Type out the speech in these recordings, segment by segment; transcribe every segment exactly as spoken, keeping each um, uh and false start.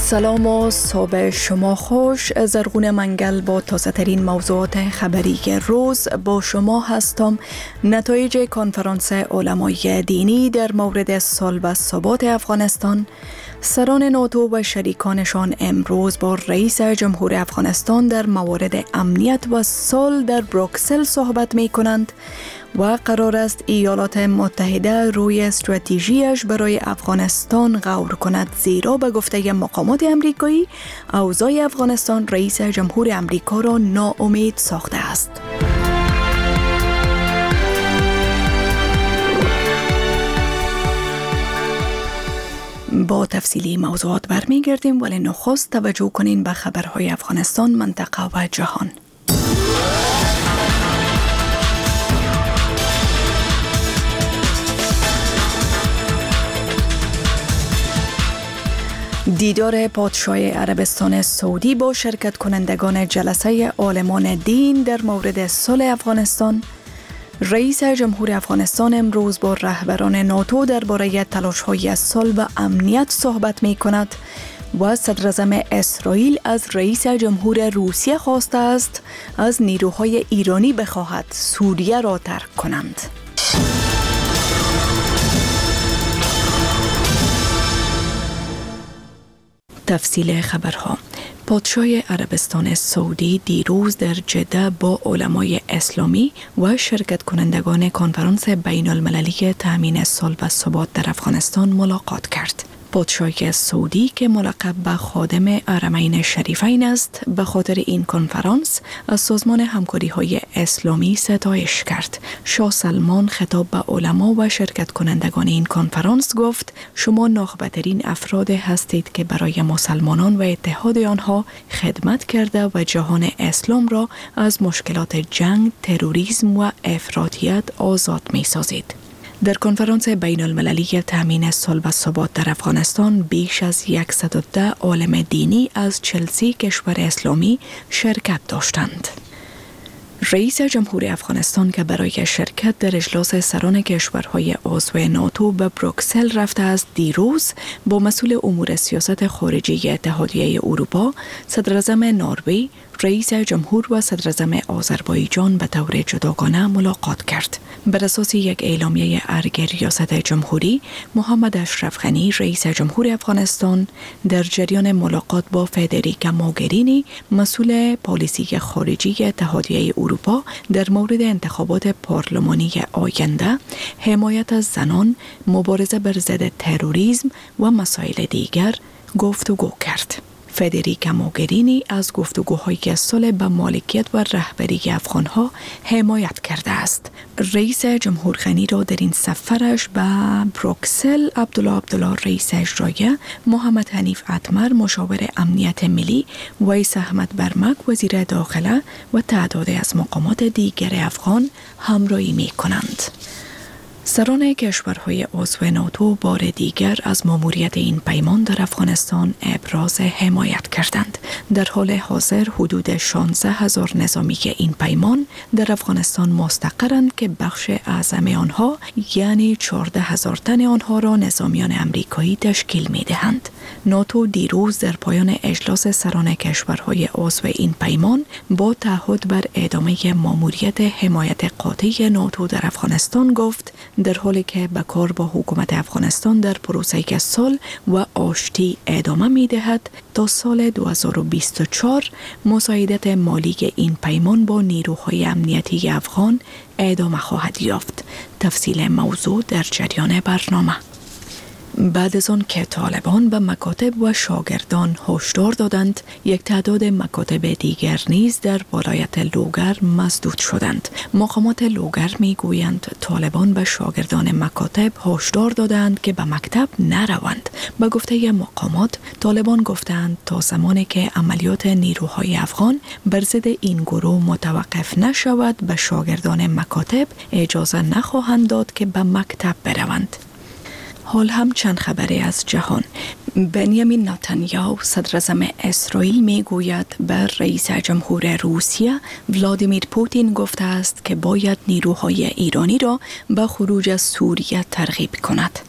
سلام و صبح شما خوش. زرغون منگل با تازه ترین موضوعات خبری روز با شما هستم. نتایج کنفرانس علمای دینی در مورد صلح و ثبات افغانستان. سران ناتو و شریکانشان امروز با رئیس جمهور افغانستان در موارد امنیت و صلح در بروکسل صحبت می کنند و قرار است ایالات متحده روی استراتژیش برای افغانستان غور کند، زیرا به گفته مقامات امریکایی اوضاع افغانستان رئیس جمهور امریکا را ناامید ساخته است. با تفصیلی موضوعات برمیگردیم، ولی نخست توجه کنین به خبرهای افغانستان، منطقه و جهان. دیدار پادشاه عربستان سعودی با شرکت کنندگان جلسه عالمان دین در مورد صلح افغانستان. رئیس جمهور افغانستان امروز با رهبران ناتو درباره تلاش‌های صلح و امنیت صحبت می‌کند و صدراعظم اسرائیل از رئیس جمهور روسیه خواسته است از نیروهای ایرانی بخواهد سوریه را ترک کنند. تفصیل خبرها. پادشاه عربستان سعودی دیروز در جده با علمای اسلامی و شرکت کنندگان کنفرانس بین المللی تامین صلح و ثبات در افغانستان ملاقات کرد. پادشاه سعودی که ملقب به خادم حرمین شریفین است، به خاطر این کنفرانس از سازمان همکاری‌های اسلامی ستایش کرد. شاه سلمان خطاب به علما و شرکت کنندگان این کنفرانس گفت: شما ناخبه‌ترین افراد هستید که برای مسلمانان و اتحاد آنها خدمت کرده و جهان اسلام را از مشکلات جنگ، تروریسم و افراطیت آزاد می‌سازید. در کنفرانس بین المللی تامین صلح و ثبات در افغانستان بیش از صد و ده عالم دینی از چهل و سه کشور اسلامی شرکت داشتند. رئیس جمهور افغانستان که برای شرکت در اجلاس سران کشورهای عضو ناتو به بروکسل رفته است، دیروز با مسئول امور سیاست خارجی اتحادیه اروپا، صدراعظم نروژ، رئیس جمهور و صدراعظم آذربایجان به طور جداگانه ملاقات کرد. بر اساس یک اعلامیه ارگ ریاست جمهوری، محمد اشرف غنی رئیس جمهور افغانستان در جریان ملاقات با فدریکا موگرینی مسئول پالیسی خارجی اتحادیه اروپا در مورد انتخابات پارلمانی آینده، حمایت از زنان، مبارزه بر ضد تروریسم و مسائل دیگر گفتگو کرد. فدریکا موگرینی از گفتگوهای صلح به مالکیت و رهبری افغانها حمایت کرده است. رئیس جمهور غنی را در این سفرش به بروکسل عبدالله عبدالله رئیس اجرایی، محمد حنیف اتمر مشاور امنیت ملی، ویس احمد برمک وزیر داخله و تعدادی از مقامات دیگر افغان همراهی می کنند. سران کشورهای عضو ناتو بار دیگر از ماموریت این پیمان در افغانستان ابراز حمایت کردند. در حال حاضر حدود شانزده هزار نظامی این پیمان در افغانستان مستقرند که بخش اعظم آنها یعنی چهارده هزار تن آنها را نظامیان امریکایی تشکیل می دهند. ناتو دیروز در پایان اجلاس سران کشورهای عضو این پیمان با تعهد بر ادامه ماموریت حمایت قاطع ناتو در افغانستان گفت: در حالی که به کار با حکومت افغانستان در پروسه صلح و آشتی ادامه می دهد، تا سال دو هزار و بیست و چهار مساعدت مالی این پیمان با نیروهای امنیتی افغان ادامه خواهد یافت. تفصیل موضوع در جریان برنامه. بعد از آن که طالبان به مکاتب و شاگردان هشدار دادند، یک تعداد مکاتب دیگر نیز در ولایت لوگر مسدود شدند. مقامات لوگر می گویند طالبان به شاگردان مکاتب هشدار دادند که به مکتب نروند. به گفته مقامات، طالبان گفتند تا زمانی که عملیات نیروهای افغان بر ضد این گروه متوقف نشود، به شاگردان مکاتب اجازه نخواهند داد که به مکتب بروند. حال هم چند خبری از جهان. بنیامین نتانیاهو صدراعظم اسرائیل می گوید بر رئیس جمهور روسیه ولادیمیر پوتین گفته است که باید نیروهای ایرانی را به خروج از سوریه ترغیب کند.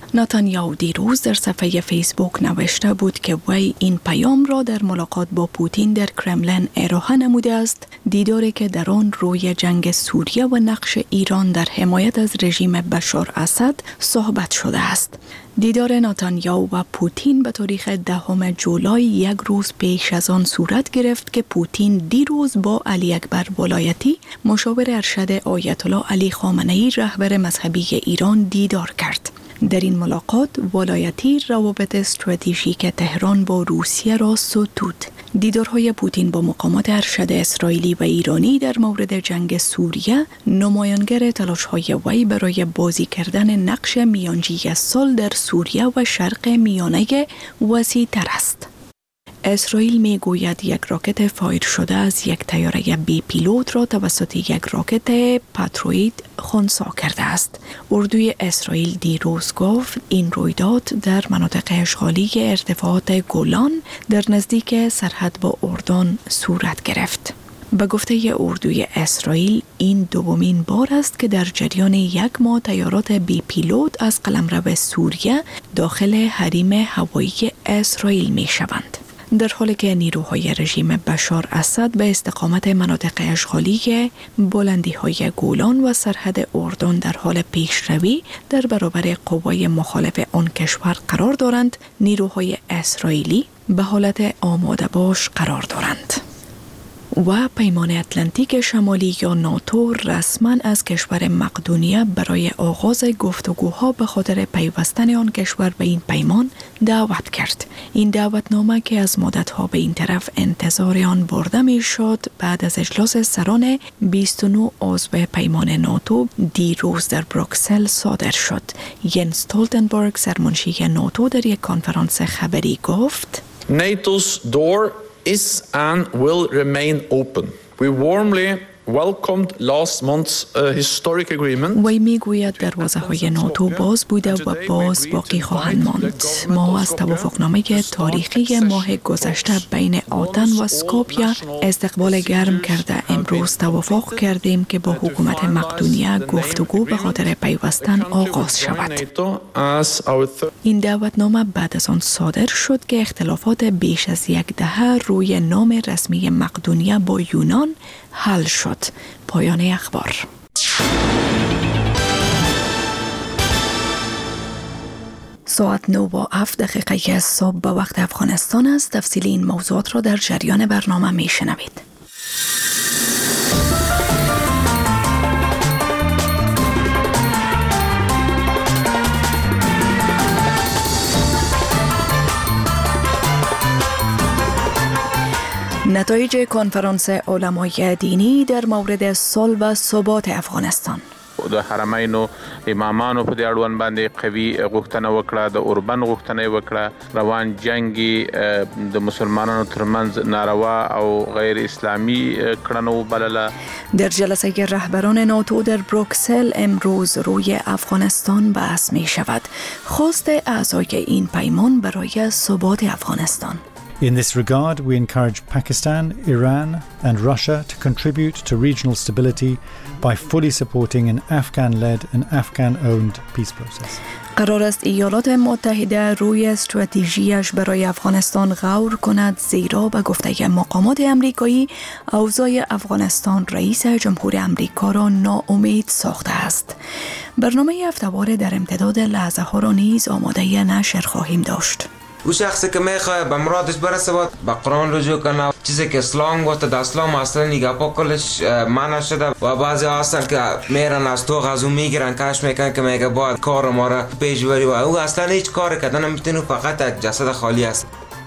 نتانیاهو دیروز در صفحه فیسبوک نوشته بود که وی این پیام را در ملاقات با پوتین در کرملین ارائه نموده است، دیداری که در آن روی جنگ سوریه و نقش ایران در حمایت از رژیم بشار اسد صحبت شده است. دیدار نتانیاهو و پوتین به تاریخ دهم جولای یک روز پیش از آن صورت گرفت که پوتین دیروز با علی اکبر ولایتی مشاور ارشد آیت الله علی خامنه‌ای رهبر مذهبی ایران دیدار کرد. در این ملاقات ولایتی روابط استراتژیک تهران با روسیه را ستود. دیدارهای پوتین با مقامات ارشد اسرائیلی و ایرانی در مورد جنگ سوریه نمایانگر تلاش‌های وی برای بازی کردن نقش میانجی سال در سوریه و شرق میانه وسیع تر است. اسرائیل می گوید یک راکت فایر شده از یک طیاره بی پیلوت را توسط یک راکت پاتروید خنثی کرده است. اردوی اسرائیل دیروز گفت این رویداد در مناطق اشغالی ارتفاعات گولان در نزدیک سرحد با اردن صورت گرفت. به گفته اردوی اسرائیل این دومین بار است که در جریان یک ماه طیارات بی پیلوت از قلمرو سوریه داخل حریم هوایی اسرائیل می شوند. در حالی که نیروهای رژیم بشار اسد به استقامت مناطق اشغالی بلندی های گولان و سرحد اردن در حال پیشروی در برابر قوای مخالف آن کشور قرار دارند، نیروهای اسرائیلی به حالت آماده باش قرار دارند. و پیمان اتلانتیک شمالی یا ناتو رسما از کشور مقدونیه برای آغاز گفتگوها به خاطر پیوستن آن کشور به این پیمان دعوت کرد. این دعوتنامه که از مدتها به این طرف انتظار آن برده می شد بعد از اجلاس سران بیست و نه عضو پیمان ناتو دیروز در بروکسل صادر شد. ینس استولتنبرگ سرمنشی ناتو در یک کنفرانس خبری گفت NATO's door is and will remain open. We warmly welcomed last month's uh, historic agreement. وی میگوید دروازه های ناتو باز بوده و باز باقی خواهند ماند. ما از توافقنامه تاریخی ماه گذشته بین آتن و اسکوپیه استقبال گرم کرده امروز توافق کردیم که با حکومت مقدونیه گفتگو به خاطر پیوستن آغاز شود. این دعوتنامه بعد از آن صادر شد که اختلافات بیش از یک دهه روی نام رسمی مقدونیه با یونان حل شد. پایان اخبار. ساعت نه و هفت دقیقه صبح به وقت افغانستان است. تفصیل این موضوعات را در جریان برنامه می شنوید. نتایج کنفرانس علمای دینی در مورد صلح و ثبات افغانستان. د حرمین او امامانو په دې اړوند باندې قوي غوښتنه وکړه، د اوربن غوښتنه وکړه، روان جنگي د مسلمانانو ترمنځ ناروا او غیر اسلامی کړنو بلله. در جلسه رهبران ناتو در بروکسل امروز روی افغانستان بحث می شود. خواست اعضای این پیمان برای ثبات افغانستان. In this regard, we encourage Pakistan, Iran and Russia to contribute to regional stability by fully supporting an Afghan-led and Afghan-owned peace process. قرار است ایالات متحده روی استراتژیش برای افغانستان غور کند، زیرا به گفته مقامات امریکایی اوضاع افغانستان رئیس جمهور امریکا را ناامید ساخته است. برنامه هفته‌وار در امتداد لحظه ها را نیز آماده نشر خواهیم داشت. او شخصی که میخواد به مرادش برسه باید به قرآن رجوع کنه. چیزی که اسلام گفته در اسلام اصلا نگاه پاکلش منع شده و بعضی هستن که میرن از تو غزو میگیرن کش میکنن که میگه باید کار ما را پیش بری و او اصلا هیچ کار کردن نمیتونه، فقط یک جسد خالی است.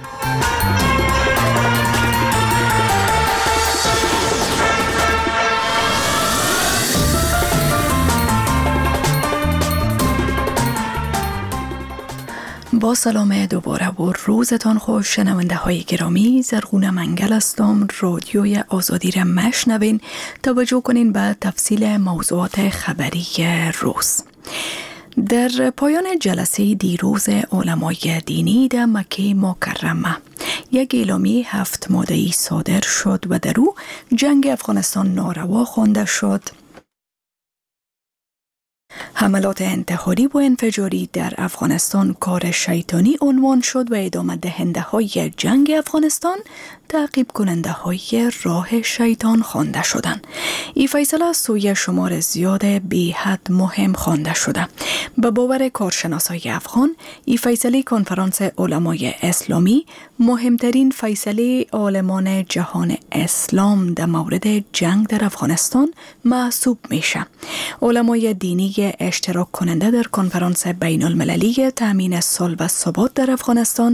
با سلام دوباره و روزتان خوش شنونده های گرامی. زرغون منگل هستم. رادیوی آزادی را مشنوین. توجه کنین به تفصیل موضوعات خبری روز. در پایان جلسه دیروز علمای دینی در مکه مکرمه یک اعلامیه هفت ماده‌ای صادر شد و در او جنگ افغانستان ناروا خوانده شد. حملات انتحاری و انفجاری در افغانستان کار شیطانی عنوان شد و ادامه دهنده های جنگ افغانستان تعقیب کننده های راه شیطان خوانده شدند. این فیصله سوی شمار زیاد بی حد مهم خوانده شده. به باور کارشناسای افغان، این فیصله کنفرانس علمای اسلامی مهمترین فیصله عالمان جهان اسلام در مورد جنگ در افغانستان محسوب میشه. علمای دینی اشتراک کننده در کنفرانس بین المللی تامین صلح و ثبات در افغانستان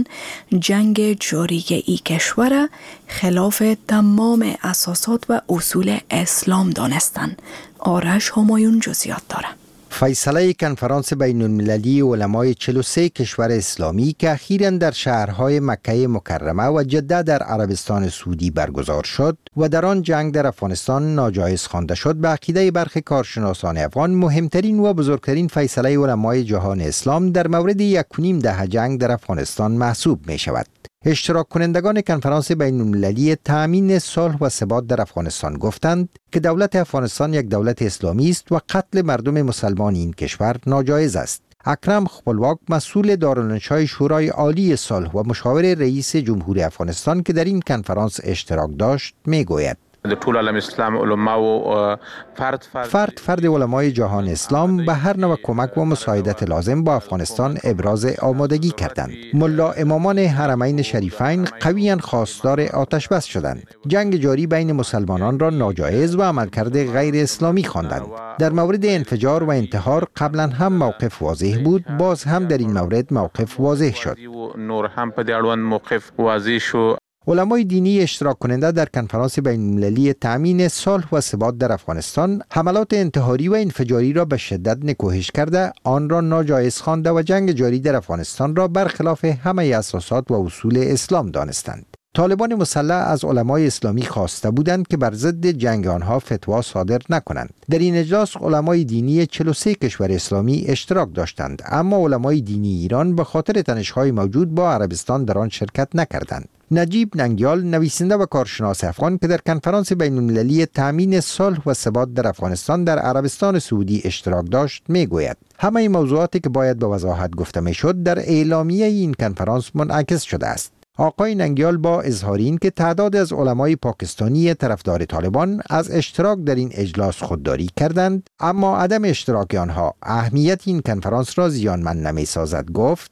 جنگ جاری ای کشور خلاف تمام اساسات و اصول اسلام دانستند. آرش همایون جزئیات داره. فیصله کنفرانس بین المللی علمای چهل و سه کشور اسلامی که اخیراً در شهرهای مکه مکرمه و جده در عربستان سعودی برگزار شد و در آن جنگ در افغانستان ناجایز خوانده شد، به عقیده برخی کارشناسان افغان مهمترین و بزرگترین فیصله علمای جهان اسلام در مورد یک و نیم دهه جنگ در افغانستان محسوب می شود. اشتراک کنندگان کنفرانس بین المللی تامین صلح و ثبات در افغانستان گفتند که دولت افغانستان یک دولت اسلامی است و قتل مردم مسلمان این کشور ناجایز است. اکرم خپلواک، مسئول دارالانشای شورای عالی صلح و مشاور رئیس جمهور افغانستان که در این کنفرانس اشتراک داشت، میگوید د ټول عالم اسلام علماو فرد فرد فرد فرد علمای جهان اسلام به هر نوع کمک و مساعدت لازم با افغانستان ابراز آمادگی کردند. ملا امامان حرمین شریفین قویاً خواستار آتش بس شدند. جنگ جاری بین مسلمانان را ناجایز و عملکرد غیر اسلامی خواندند. در مورد انفجار و انتحار قبلا هم موقف واضح بود، باز هم در این مورد موقف واضح شد. نور هم په دې اړوند موقف واضح شو. علمای دینی اشتراک کننده در کنفرانس بین المللی تامین صلح و ثبات در افغانستان حملات انتحاری و انفجاری را به شدت نکوهش کرده، آن را ناجایز خوانده و جنگ جاری در افغانستان را برخلاف همه اساسات و اصول اسلام دانستند. طالبان مسلح از علمای اسلامی خواسته بودند که بر ضد جنگ آنها فتوا صادر نکنند. در این اجلاس علمای دینی چهل و سه کشور اسلامی اشتراک داشتند، اما علمای دینی ایران به خاطر تنش‌های موجود با عربستان در آن شرکت نکردند. نجیب ننگیال، نویسنده و کارشناس افغان که در کنفرانس بین المللی تامین صلح و ثبات در افغانستان در عربستان سعودی اشتراک داشت، میگوید همه موضوعاتی که باید به وضاحت گفته میشد در اعلامیه این کنفرانس منعکس شده است. آقای ننگیال با اظهار این که تعداد از علمای پاکستانی طرفدار طالبان از اشتراک در این اجلاس خودداری کردند، اما عدم اشتراک آنها اهمیت این کنفرانس را زیانمند نمی‌سازد، گفت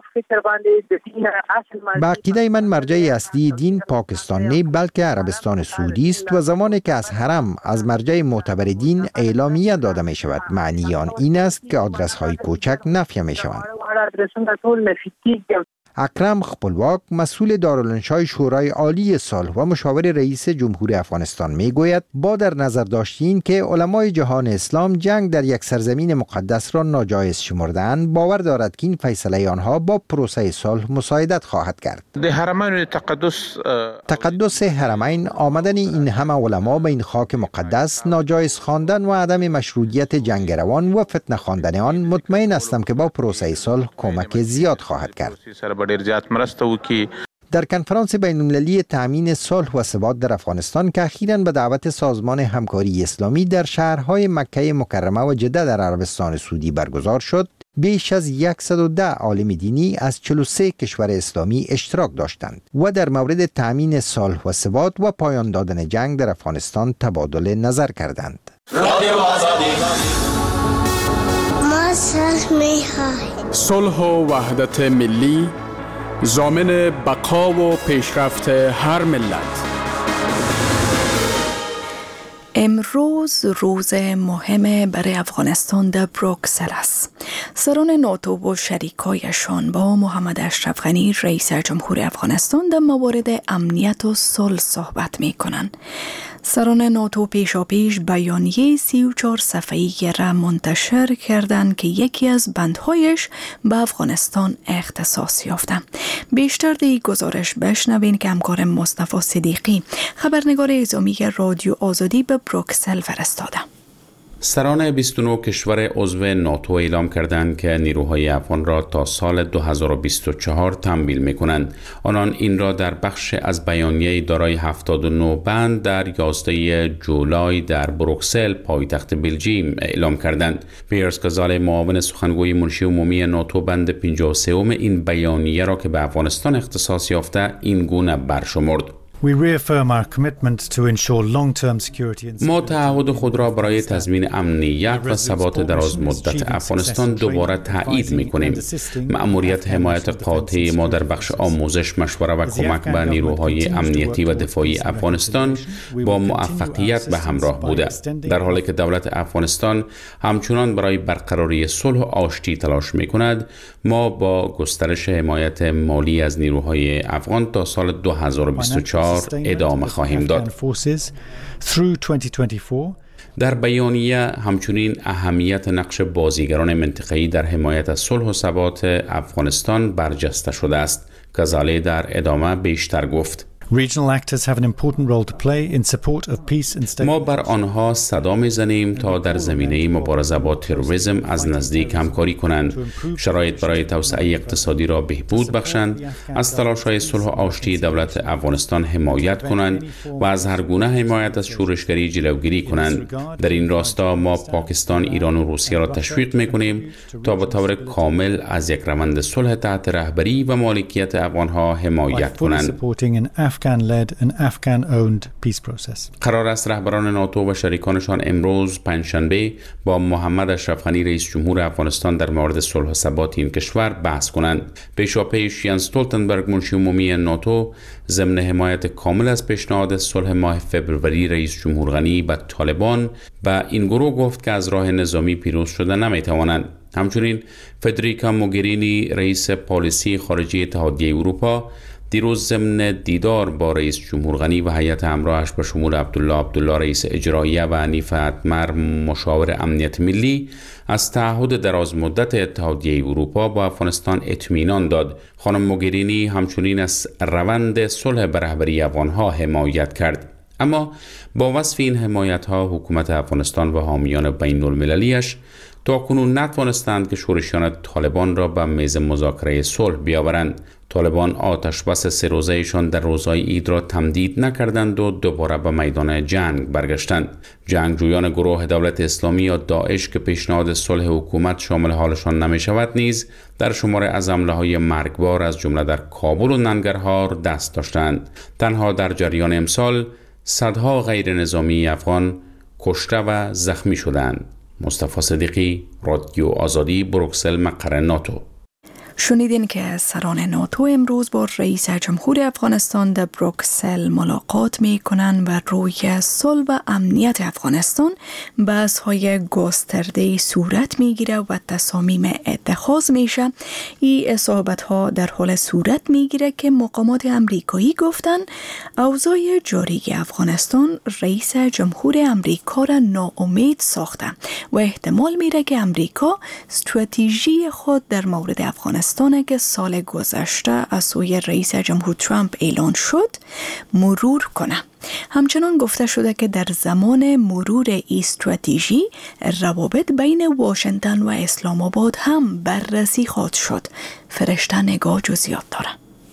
به عقیده من مرجع اصلی دین پاکستان نه بلکه عربستان سعودی است و زمانی که از حرم از مرجع معتبر دین اعلامیه داده می شود، معنی آن این است که آدرس های کوچک نفی می شوند. اکرم خپلواک، مسئول دارالانشای شورای عالی صلح و مشاور رئیس جمهور افغانستان میگوید با در نظر داشتین که علمای جهان اسلام جنگ در یک سرزمین مقدس را ناجایز شمردند، باور دارد که این فیصله آنها با پروسه صلح مساعدت خواهد کرد. د حرمین تقدس تقدس حرمین، آمدن این همه علما به این خاک مقدس، ناجایز خواندن و عدم مشروعیت جنگ روان و فتنه خواندن آن، مطمئن هستم که با پروسه صلح کمک زیاد خواهد کرد. در کنفرانس بین المللی تامین صلح و ثبات در افغانستان که اخیراً به دعوت سازمان همکاری اسلامی در شهرهای مکه مکرمه و جده در عربستان سعودی برگزار شد، بیش از صد و ده عالم دینی از چهل و سه کشور اسلامی اشتراک داشتند و در مورد تامین صلح و ثبات و پایان دادن جنگ در افغانستان تبادل نظر کردند. صلح و وحدت ملی ضامن بقا و پیشرفت هر ملت. امروز روز مهم برای افغانستان در بروکسل است. سران ناتو و شریکایشان با محمد اشرف غنی رئیس جمهور افغانستان در موارد امنیت و صلح صحبت می کنند. سران ناتو پیشا پیش بیانیه سی و چهار صفحه‌ای را منتشر کردند که یکی از بندهایش به افغانستان اختصاص یافته. بیشتر دی گزارش بشنوین که همکار مصطفی صدیقی، خبرنگار اعزامی رادیو آزادی، به بروکسل فرستاده. سران بیست و نه کشور عضو ناتو اعلام کردند که نیروهای افغان را تا سال دو هزار و بیست و چهار تمویل می‌کنند. آنان این را در بخش از بیانیه دارای هفتاد و نه بند در یازده جولای در بروکسل پایتخت بلژیم اعلام کردند. پیرس کازال معاون سخنگوی منشی عمومی ناتو بند پنجاه و سه این بیانیه را که به افغانستان اختصاص یافته این گونه برشمرد: ما تعهد خود را برای تضمین امنیت و ثبات دراز مدت افغانستان دوباره تایید می‌کنیم. مأموریت حمایت قاطع ما در بخش آموزش، مشوره و کمک به نیروهای امنیتی و دفاعی افغانستان با موفقیت به همراه بوده، در حالی که دولت افغانستان همچنان برای برقراری صلح و آشتی تلاش می‌کند. ما با گسترش حمایت مالی از نیروهای افغان تا سال دو هزار و بیست و چهار ادامه خواهیم داد. در بیانیه همچنین اهمیت نقش بازیگران منطقه‌ای در حمایت از صلح و ثبات افغانستان برجسته شده است. کازاله در ادامه بیشتر گفت: ما بر آنها صدا می‌زنیم تا در زمینه مبارزه با تروریسم از نزدیک همکاری کنند، شرایط برای توسعه اقتصادی را بهبود بخشند، از تلاش‌های صلح و آشتی دولت افغانستان حمایت کنند و از هر گونه حمایت از شورشگری جلوگیری کنند. در این راستا ما پاکستان، ایران و روسیه را تشویق می‌کنیم تا به طور کامل از یک روند صلح تحت رهبری و مالکیت افغان‌ها حمایت کنند. Afghan-led and Afghan-owned peace process. قرار است رهبران ناتو و شریکانشان امروز پنجشنبه با محمد اشرف غنی رئیس جمهور افغانستان در مورد صلح و ثبات این کشور بحث کنند. پیشاپیش یانس استولتنبرگ منشی عمومی ناتو ضمن حمایت کامل از پیشنهاد صلح ماه فوریه رئیس جمهور غنی با طالبان به این گروه گفت که از راه نظامی پیروز شده نمیتوانند. همچنین فدریکا موگرینی رئیس پالیسی خارجی اتحادیه اروپا دیروز ضمن دیدار با رئیس جمهور غنی و هیئت همراهش به شمول عبدالله عبدالله رئیس اجراییه و حنیف اتمر مشاور امنیت ملی از تعهد دراز مدت اتحادیه اروپا با افغانستان اطمینان داد. خانم موگرینی همچنین از روند صلح به رهبری افغانها حمایت کرد. اما با وصف این حمایت ها حکومت افغانستان و حامیان بین المللیش تا کنون نتوانستند که شورشیان طالبان را به میز مذاکره صلح بیاورند. طالبان آتش بس سه روزه‌شان در روزهای عید را تمدید نکردند و دوباره به میدان جنگ برگشتند. جنگجویان گروه دولت اسلامی یا داعش که پیشنهاد صلح حکومت شامل حالشان نمی شود نیز در شمار از حمله‌های مرگبار از جمله در کابل و ننگرهار دست داشتند. تنها در جریان امسال صدها غیر نظامی افغان کشته و زخمی شدند. مصطفی صدیقی، رادیو آزادی، بروکسل، مقر ناتو. شنیدین که سران ناتو امروز با رئیس جمهور افغانستان در بروکسل ملاقات می کنند و روی صلح و امنیت افغانستان بحث‌های گسترده صورت می گیره و تصامیم اتخاذ میشه. این صحبت‌ها در حال صورت می گیره که مقامات امریکایی گفتن اوضاع جاری افغانستان رئیس جمهور امریکا را ناامید ساخته و احتمال میره که امریکا استراتژی خود در مورد افغانستان که سال گذشته از سوی رئیس جمهور ترامپ اعلان شد مرور کنه. همچنان گفته شده که در زمان مرور این استراتژی روابط بین واشنگتن و اسلام آباد هم بررسی خواهد شد. فرشته نگاه جزئیات داره.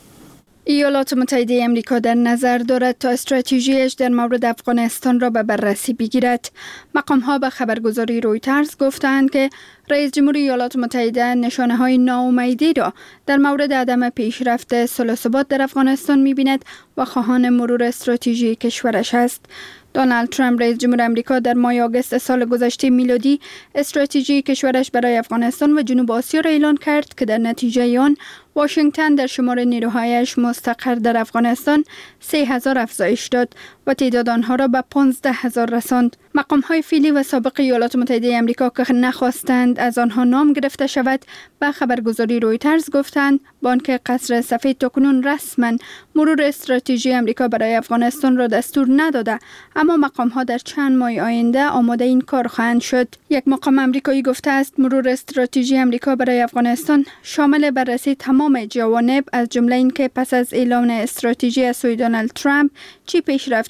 ایالات متحده امریکا در نظر دارد تا استراتژیش در مورد افغانستان را به بررسی بگیرد. مقام‌ها به خبرگزاری رویترز گفتند که رئیس جمهور ایالات متحده نشانه‌های ناامیدی را در مورد عدم پیشرفت صلح و ثبات در افغانستان می‌بیند و خواهان مرور استراتژی کشورش است. دونالد ترامپ رئیس جمهور آمریکا در ماه آگوست سال گذشته میلادی استراتژی کشورش برای افغانستان و جنوب آسیا را اعلان کرد که در نتیجه آن واشنگتن در شمار نیروهایش مستقر در افغانستان سه هزار افزایش داد و تعداد آنها را به پانزده هزار رساند. مقام‌های فعلی و سابق ایالات متحده آمریکا که نخواستند از آنها نام گرفته شود به خبرگزاری رویترز گفتند بانک قصر سفید تاکنون رسما مرور استراتژی آمریکا برای افغانستان را دستور نداده، اما مقام‌ها در چند ماه آینده آماده این کار خواهند شد. یک مقام آمریکایی گفته است مرور استراتژی آمریکا برای افغانستان شامل بررسی تمام جوانب از جمله اینکه پس از اعلان استراتژی از سوی دونالد ترامپ چی پیشرفت‌های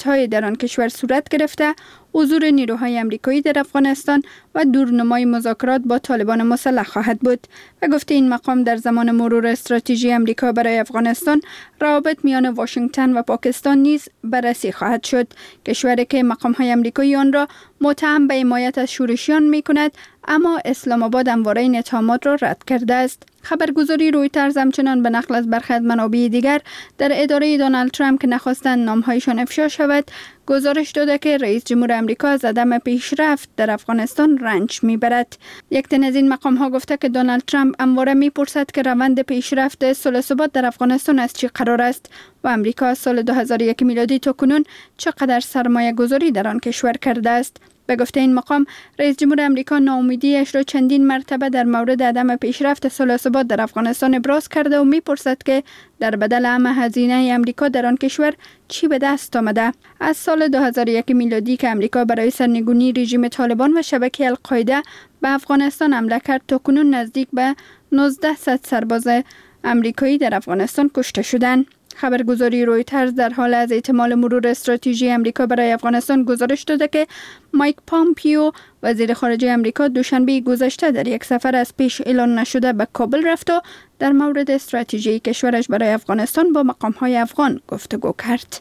های در آن کشور صورت گرفته، حضور نیروهای آمریکایی در افغانستان و دورنمای مذاکرات با طالبان مسلح خواهد بود و گفته این مقام در زمان مرور استراتژی آمریکا برای افغانستان روابط میان واشنگتن و پاکستان نیز بررسی خواهد شد. کشوری که مقام های آمریکایی آن را متهم به حمایت از شورشیان می کند، اما اسلام آباد همواره این اتهامات را رد کرده است. خبرگزاری رویترز همچنان به نقل از برخی از منابع دیگر در اداره دونالد ترامپ که نخواستند نامهایشان افشا شود گزارش داده که رئیس جمهور آمریکا از عدم پیشرفت در افغانستان رنج میبرد. یک تن از این مقام ها گفته که دونالد ترامپ همواره میپرسد که روند پیشرفت صلح و ثبات در افغانستان از چی قرار است و آمریکا از سال دو هزار و یک میلادی تا کنون چقدر سرمایه گذاری در آن کشور کرده است. به گفته این مقام، رئیس جمهور آمریکا ناامیدیش را چندین مرتبه در مورد عدم پیشرفت صلح و ثبات در افغانستان ابراز کرده و میپرسد که در بدل همه هزینه آمریکا در آن کشور چی به دست آمده. از سال دو هزار و یک میلادی که آمریکا برای سرنگونی رژیم طالبان و شبکه القاعده به افغانستان حمله کرد تا کنون نزدیک به نوزده سرباز آمریکایی در افغانستان کشته شدند. خبرگزاری رویترز در حال از احتمال مرور استراتژی آمریکا برای افغانستان گزارش داده که مایک پامپیو وزیر خارجه آمریکا دوشنبه گذشته در یک سفر از پیش اعلان نشده به کابل رفت و در مورد استراتژی کشورش برای افغانستان با مقام‌های افغان گفتگو کرد.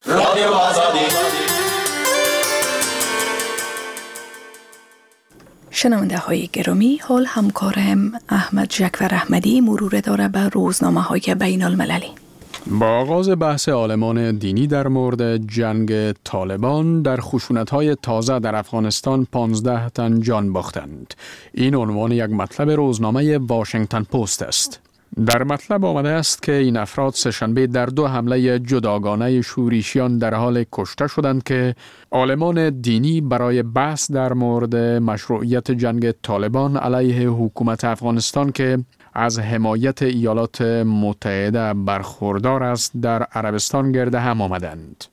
شنونده های گرامی، حال همکارم احمد جکور احمدی مرور داره به روزنامه های بین المللی. با آغاز بحث عالمان دینی در مورد جنگ طالبان در خشونت‌های تازه در افغانستان پانزده تن جان باختند. این عنوان یک مطلب روزنامه واشنگتن پست است. در مطلب آمده است که این افراد سه‌شنبه در دو حمله جداگانه شورشیان در حال کشته شدند که عالمان دینی برای بحث در مورد مشروعیت جنگ طالبان علیه حکومت افغانستان که از حمایت ایالات متحده برخوردار است در عربستان گرد هم آمدند.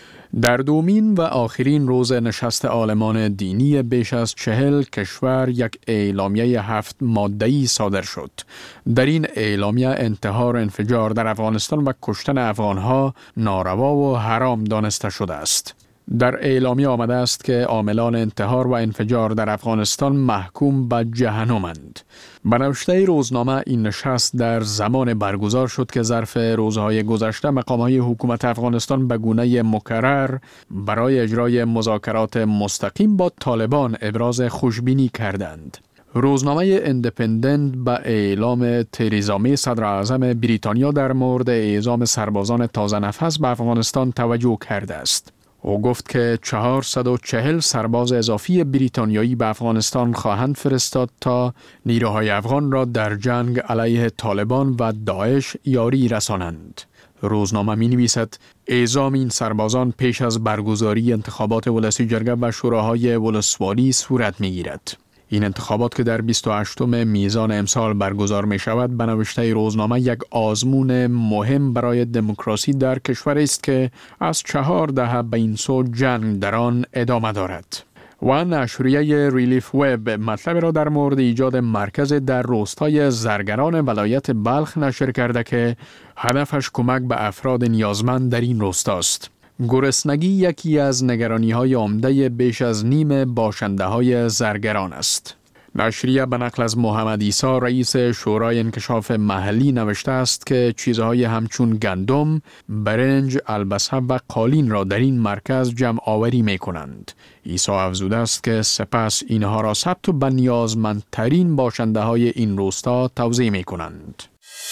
در دومین و آخرین روز نشست عالمان دینی بیش از چهل کشور یک اعلامیه هفت ماده‌ای صادر شد. در این اعلامیه انتحار انفجار در افغانستان و کشتن افغانها ناروا و حرام دانسته شده است. در اعلامیه آمده است که عاملان انتحار و انفجار در افغانستان محکوم به جهنمند. به نوشته روزنامه این نشست در زمان برگزار شد که ظرف روزهای گذشته مقام‌های حکومت افغانستان به گونه مکرر برای اجرای مذاکرات مستقیم با طالبان ابراز خوشبینی کردند. روزنامه اندپندنت به اعلام تریزا می صدر اعظم بریتانیا در مورد اعزام سربازان تازه نفس به افغانستان توجه کرده است. او گفت که چهارصد و چهل سرباز اضافی بریتانیایی به افغانستان خواهند فرستاد تا نیروهای افغان را در جنگ علیه طالبان و داعش یاری رسانند. روزنامه می نویسد اعزام این سربازان پیش از برگزاری انتخابات ولسی جرگه و شوراهای ولسوالی صورت می گیرد. این انتخابات که در بیست و هشتم میزان امسال برگزار می شود به نوشته روزنامه یک آزمون مهم برای دموکراسی در کشور است که از چهار دهه به این سو جنگ در آن ادامه دارد. و نشریه ریلیف وب مطلب را در مورد ایجاد مرکز در روستای زرگران ولایت بلخ نشر کرده که هدفش کمک به افراد نیازمند در این روستاست. گرسنگی یکی از نگرانی‌های عمده بیش از نیم باشنده‌های زرگران است. نشریه به نقل از محمد عیسی رئیس شورای انکشاف محلی نوشته است که چیزهای همچون گندم، برنج، البسه و قالین را در این مرکز جمع آوری می کنند. عیسی افزوده است که سپس اینها را ثبت و به نیازمندترین باشنده‌های این روستا توزیع می کنند.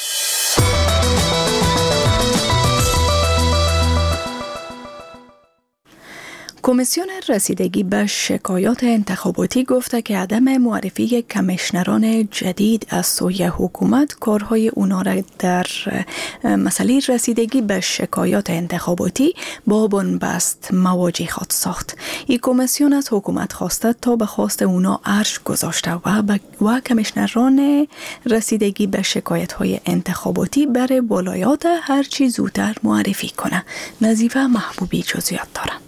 کمیسیون رسیدگی به شکایات انتخاباتی گفته که عدم معرفی کمیشنران جدید از سوی حکومت کارهای اونا را در مسئله رسیدگی به شکایات انتخاباتی با بنبست مواجه خواهد ساخت. این کمیسیون از حکومت خواسته تا به خواست اونا ارج گذاشته و و کمیشنران رسیدگی به شکایت های انتخاباتی برای ولایات هرچی زودتر معرفی کنه. نظیفه محبوبی جزئیات داره.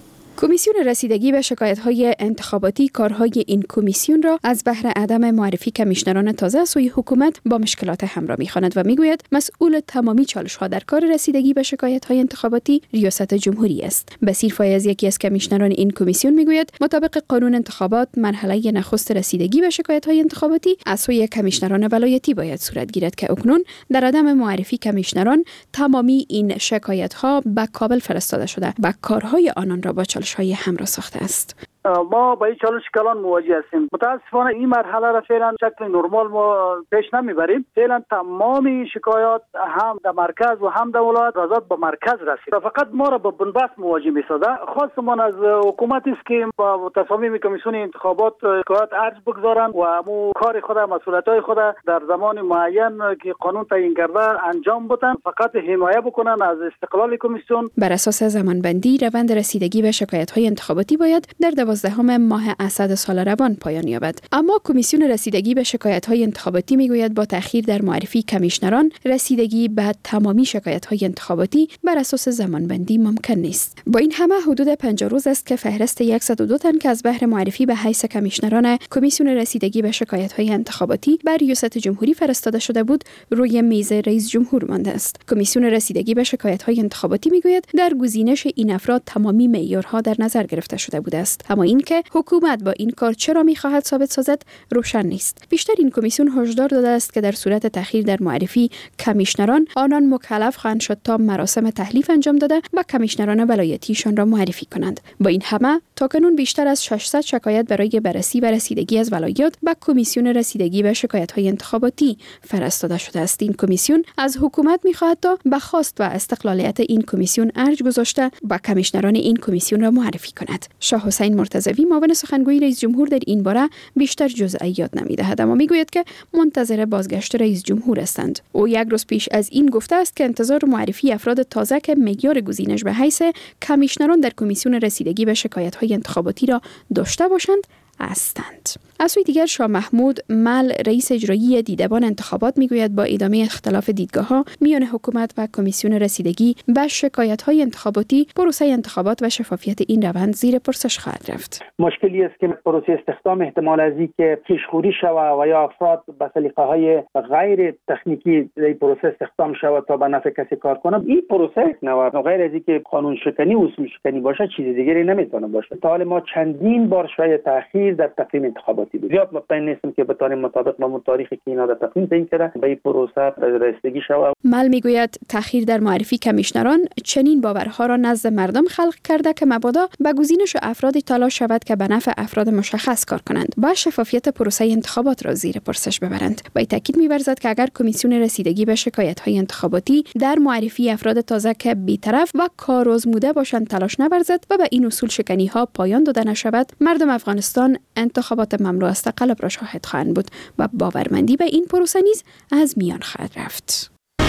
کمیسیون رسیدگی به شکایت‌های انتخاباتی کارهای این کمیسیون را از بهر عدم معرفی کمیشنران تازه سوی حکومت با مشکلات همراه می‌خواند و می‌گوید مسئول تمامی چالش‌ها در کار رسیدگی به شکایت‌های انتخاباتی ریاست جمهوری است. بصیر فایزی یکی از کمیشنران این کمیسیون می‌گوید مطابق قانون انتخابات مرحله نخست رسیدگی به شکایت‌های انتخاباتی از سوی کمیشنران ولایتی باید صورت گیرد که اکنون در عدم معرفی کمیشنران تمامی این شکایت‌ها به کابل فرستاده شده و کارهای آنان را با چالش‌های همراه ساخته است. ما با این چالش کلان مواجه هستیم. متاسفانه این مرحله را فعلا شکل نرمال ما پیش نمیبریم. فعلا تمام شکایات هم در مرکز و هم در ولایت رضایت به مرکز رسید. فقط ما را با بنبست مواجه می‌سازه. خواستمان از حکومت است که با تصامیم کمیسیون انتخابات شکایات عرض بگذارن و مو کار خود مسئولیت‌های خود در زمان معین که قانون تعیین کرده انجام بدن. فقط حمایت بکنن از استقلال کمیسیون. بر اساس زمانبندی روند رسیدگی به شکایت‌های انتخاباتی باید در دوازدهم ماه اسد سال روان پایان یابد. اما کمیسیون رسیدگی به شکایت‌های انتخاباتی میگوید با تأخیر در معرفی کمیشنران رسیدگی به تمامی شکایت‌های انتخاباتی بر اساس زمانبندی ممکن نیست. با این همه حدود پنجاه روز است که فهرست صد و دو تن که از بهر معرفی به حیث کمیشنران کمیسیون رسیدگی به شکایت‌های انتخاباتی بر ریاست جمهوری فرستاده شده بود روی میز رئیس جمهور مانده است. کمیسیون رسیدگی به شکایت‌های انتخاباتی میگوید در گزینش این افراد تمامی معیارها در نظر گرفته شده بوده است. اما اینکه حکومت با این کار چرا می‌خواهد ثابت سازد روشن نیست. بیشتر این کمیسیون هشدار داده است که در صورت تأخیر در معرفی کمیشنران آنان مکلف خواهند شد تا مراسم تحلیف انجام داده و کمیشنران ولایتیشان را معرفی کنند. با این همه تاکنون بیشتر از ششصد شکایت برای بررسی و رسیدگی از ولایات به کمیسیون رسیدگی به شکایت‌های انتخاباتی فرستاده شده است. این کمیسیون از حکومت می‌خواهد تا به خواست و استقلالیت این کمیسیون ارج گذاشته و کمیشنران این کمیسیون را معرفی کند. شاه حسین مرتضوی معاون سخنگوی رئیس جمهور در این باره بیشتر جزئیات نمی‌دهد اما میگوید که منتظر بازگشت رئیس جمهور هستند. او یک روز پیش از این گفته است که انتظار معرفی افراد تازه که معیار گزینش به حیث کمیشنران در کمیسیون رسیدگی به شکایت‌های انتخاباتی را داشته باشند هستند. از سوی دیگر شاه محمود مل رئیس اجرایی دیدبان انتخابات میگوید با ادامه اختلاف دیدگاه‌ها میان حکومت و کمیسیون رسیدگی به شکایت‌های انتخاباتی پروسه انتخابات و شفافیت این روند زیر پرسش خواهد رفت. مشکلی است که پروسه استخدام احتمال از اینکه پیشخوری شود و یا افراد به سلیقه‌های غیر تکنیکی در پروسه استخدام شود تا به نفع کسی کار کنه، این پروسه نوار غیر از اینکه قانون شکنی و اصول شکنی باشه چیز دیگری نمیتونه باشه. تا حالا ما چندین بار شاید تأخیر در تقویم انتخاباتی بود. زیاد مطمئن نیستم که بتوانیم مطابق با تاریخی که اینا در تقویم تعیین کرده به این پروسه رسیدگی شود. مل میگوید تأخیر در معرفی کمیشنران چنین باورها را نزد مردم خلق کرده که مبادا به گزینش افرادی تلاش شود که به نفع افراد مشخص کار کنند و شفافیت پروسه انتخابات را زیر پرسش ببرند. با تاکید می‌ورزد که اگر کمیسیون رسیدگی به شکایت‌های انتخاباتی در معرفی افراد تازه که بی‌طرف و کارآزموده باشند تلاش نورزد و به این اصول شکنی‌ها پایان داده نشود، مردم افغانستان انتخابات مملو از تقلب را شاهد خواهند بود و باورمندی به این پروسه نیز از میان خواهد رفت.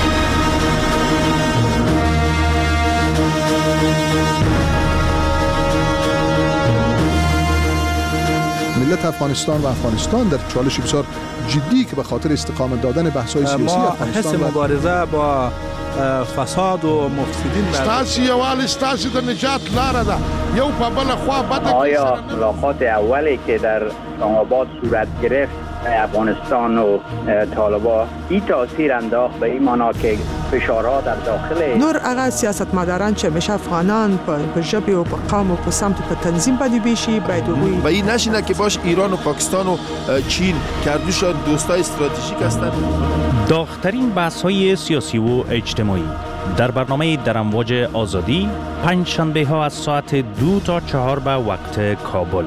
ملت افغانستان و افغانستان در چالش بسیار جدی که به خاطر استقامت دادن بحث‌های سیاسی افغانستان ما حس مبارزه با فساد و مفسدین ستاسي یوال ستاسي د نجات لاره ده یو په بل خوا بده. آیا ملاقات اولی که در اسلام آباد صورت گرفت افغانستان و طالبان این تاثیر انداخت به این معنا که فشارها در داخل نور هغه سیاستمداران چې همیشه افغانان په ژبې او په قوم او په سمت او په تنظیم باندې بیشي باید وګوري و این نشینه که باش ایران و پاکستان و چین کردوش دوستای استراتژیک هستند. داغ‌ترین بحث‌های سیاسی و اجتماعی در برنامه در امواج آزادی پنج شنبه ها از ساعت دو تا چهار به وقت کابل.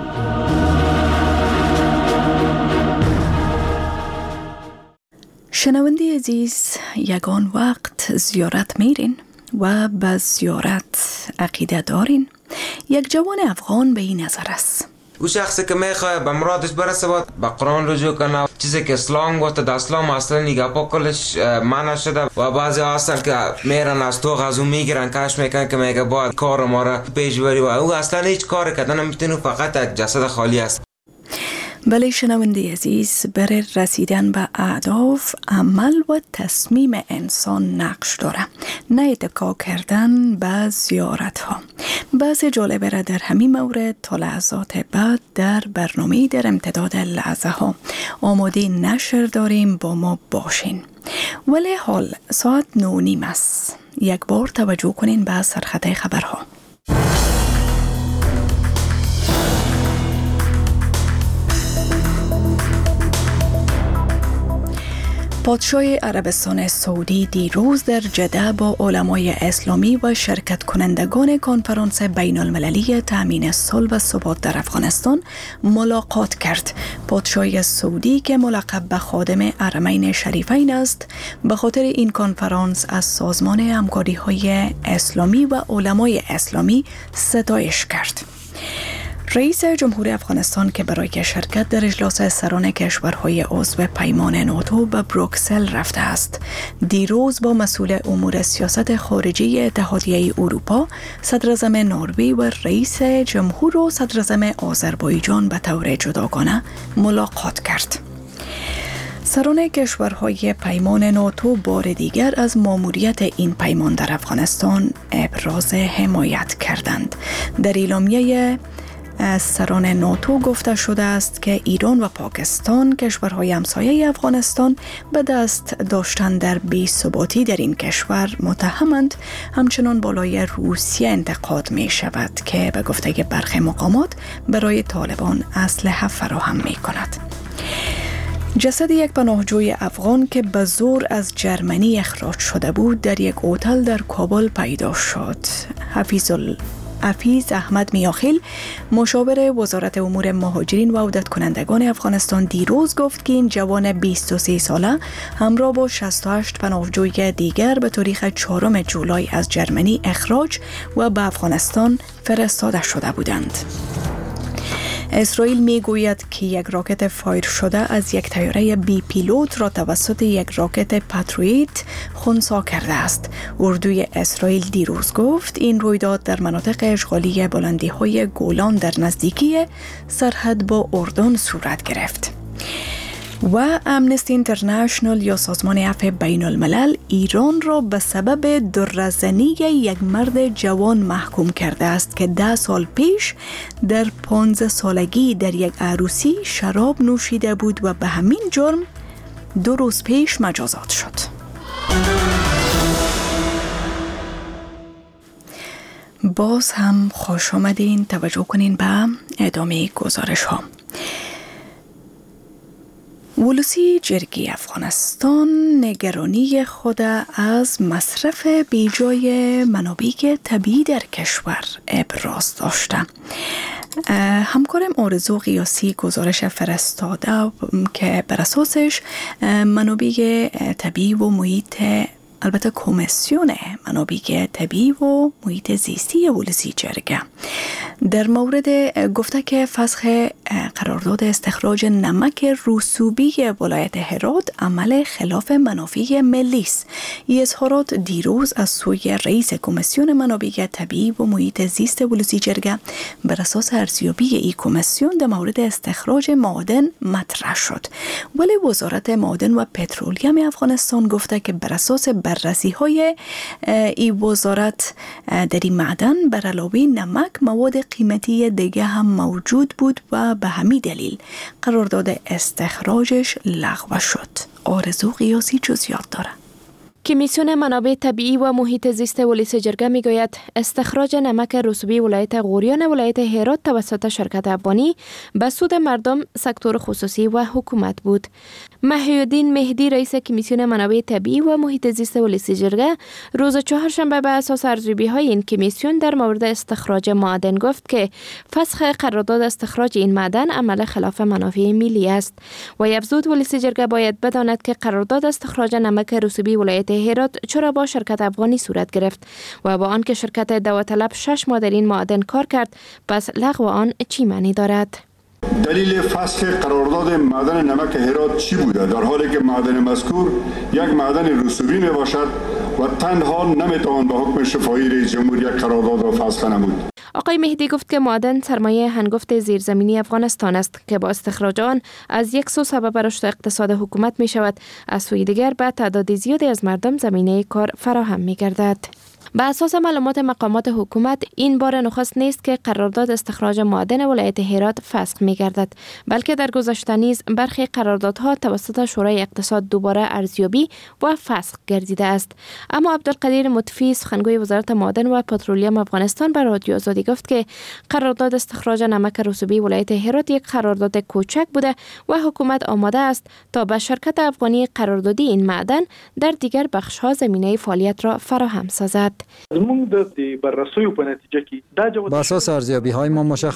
شنونده عزیز، یگان وقت زیارت میرین و به زیارت عقیده دارین. یک جوان افغان به این نظر است. او شخصی که میخواه به مرادش برسه باید به قرآن رجوع کنه. چیزی که اسلام گفته در اسلام اصلا نگاه پاکلش منع شده و بعضی هستن که میرن از تو غزو میگیرن کش میکنن که میگه باید کار ما را پیش بری و او اصلا هیچ کار کردن نمیتونه، فقط یک جسد خالی است. بله شنونده عزیز، برای رسیدن به اهداف عمل و تصمیم انسان نقش داره، نه اتکا کردن به زیارت ها. بحث جالبه را در همین مورد تا لحظات بعد در برنامه در امتداد لحظه ها آماده نشر داریم، با ما باشین. ولی حال ساعت نو نیم است. یک بار توجه کنین به سرخط خبرها. پادشاه عربستان سعودی دیروز در جده با علمای اسلامی و شرکت کنندگان کنفرانس بین المللی تامین صلح و ثبات در افغانستان ملاقات کرد. پادشاه سعودی که ملقب به خادم حرمین شریفین است، به خاطر این کنفرانس از سازمان همکاری های اسلامی و علمای اسلامی ستایش کرد. رئیس جمهور افغانستان که برای شرکت در اجلاس سران کشورهای عضو پیمان ناتو به بروکسل رفته است، دیروز با مسئول امور سیاست خارجی اتحادیه اروپا، صدراعظم نروژ و رئیس جمهور و صدراعظم آذربایجان به طور جداگانه ملاقات کرد. سران کشورهای پیمان ناتو بار دیگر از ماموریت این پیمان در افغانستان ابراز حمایت کردند. در اعلامیه از سران ناتو گفته شده است که ایران و پاکستان، کشورهای همسایه افغانستان، به دست داشتن در بی‌ثباتی در این کشور متهمند. همچنان بالای روسیه انتقاد می شود که به گفته برخی مقامات برای طالبان اسلحه فراهم می کند. جسد یک پناهجوی افغان که به زور از جرمنی اخراج شده بود در یک هتل در کابل پیدا شد. حفیظ ال حفیظ احمد میاخیل، مشاور وزارت امور مهاجرین و عودت کنندگان افغانستان، دیروز گفت که این جوان بیست و سه ساله همراه با شصت و هشت پناهجوی دیگر به تاریخ چهارم جولای از جرمنی اخراج و به افغانستان فرستاده شده بودند. اسرائیل می گوید که یک راکت فایر شده از یک طیاره بی پیلوت را توسط یک راکت پاتریوت خنثی کرده است. اردوی اسرائیل دیروز گفت این رویداد در مناطق اشغالی بلندی های گولان در نزدیکی سرحد با اردن صورت گرفت. و امنستی اینترنشنال یا سازمان عفو بین الملل ایران را به سبب درزنی یک مرد جوان محکوم کرده است که ده سال پیش در پانزده سالگی در یک عروسی شراب نوشیده بود و به همین جرم دو روز پیش مجازات شد. باز هم خوش آمدین. توجه کنین به ادامه گزارش ها. ولسی جرگی افغانستان نگرانی خود از مصرف بیجای منابع طبیعی در کشور ابراز داشته. همکارم آرزو قیاسی گزارش فرستاده که بر اساسش منابع طبیعی و محیط البته کمیسیون منابع طبیعی و محیط زیستی ولسی جرگه در مورد گفته که فسخ قرارداد استخراج نمک رسوبی ولایت هرات عمل خلاف منافع ملی است. این اظهارات دیروز از سوی رئیس کمیسیون منابع طبیعی و محیط زیست ولسی جرگه بر اساس ارزیابی این کمیسیون در مورد استخراج معادن مطرح شد. ولی وزارت معادن و پترولیم افغانستان گفته که بر اساس بررسی های این وزارت در این معدن بر علاوه نمک مواد قیمتی دیگه هم موجود بود و به همین دلیل قرارداد استخراجش لغو شد. آرزو قیاسی جزئیات داره. کمیسیون منابع طبیعی و محیط زیست ولسی جرگه میگوید استخراج نمک رسوبی ولایت غوریان ولایت هرات توسط شرکت افغانی به سود مردم، سکتور خصوصی و حکومت بود. محی‌الدین مهدی رئیس کمیسیون منابع طبیعی و محیط زیست ولسی جرگه روز چهارشنبه به اساس ارزیابی های این کمیسیون در مورد استخراج معدن گفت که فسخ قرارداد استخراج این معدن عمل خلاف منافع ملی است و افزود ولسی جرگه باید بداند که قرارداد استخراج نمک رسوبی ولایت هرات چرا با شرکت افغانی صورت گرفت و با آنکه شرکت داوطلب شش ماه در این معدن کار کرد، پس لغو آن چی معنی دارد؟ دلیل فسخ قرارداد معدن نمک هرات چی بوده، در حالی که معدن مذکور یک معدن رسوبی می باشد و تنها نمی توان به حکم شفاهی رئیس جمهور یک قرارداد را فسخ نمود؟ آقای مهدی گفت که معدن سرمایه هنگفت زیرزمینی افغانستان است که با استخراج آن از یک سو سبب رشد اقتصاد حکومت می شود، از سوی دیگر به تعداد زیادی از مردم زمینه کار فراهم می گردد. به اساس معلومات مقامات حکومت این بار نخست نیست که قرارداد استخراج معدن ولایت هرات فسخ می گردد، بلکه در گذشته نیز برخی قراردادها توسط شورای اقتصاد دوباره ارزیابی و فسخ گردیده است. اما عبدالقدیر مطفی سخنگوی وزارت معدن و پترولیوم افغانستان به رادیو آزادی گفت که قرارداد استخراج نمک رسوبی ولایت هرات یک قرارداد کوچک بوده و حکومت آماده است تا به شرکت افغانی قراردادی این معدن در دیگر بخش‌ها زمینه فعالیت را فراهم سازد. زموږ د بررسیو په نتیجه کې دا با اساس ارزیابی های ما مشخص